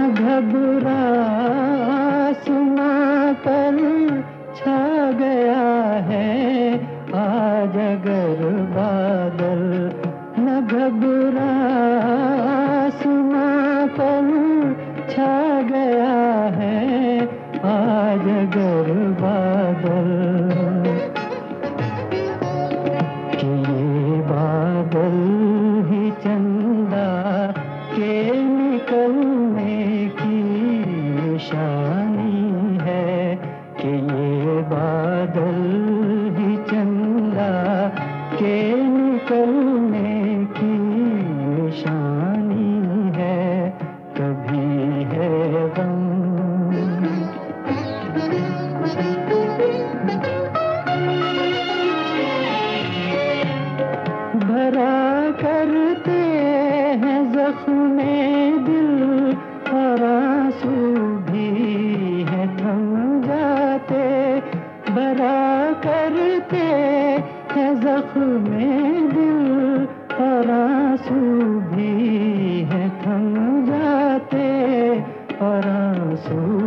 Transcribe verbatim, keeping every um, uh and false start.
घबरा सुना कर छा गया है आज अगर बादल। न घबरा सुना कर छा गया है आज अगर बादल। कि ये बादल ही चंदा के निकलने की निशानी है। कि ये बादल ही चंदा के निकलने की निशानी है। कभी है गम भरा करते हैं ज़ख्मे दिल और आंसू भी है थम जाते। भरा करते हैं ज़ख्मे दिल और आंसू भी है थम जाते और आंसू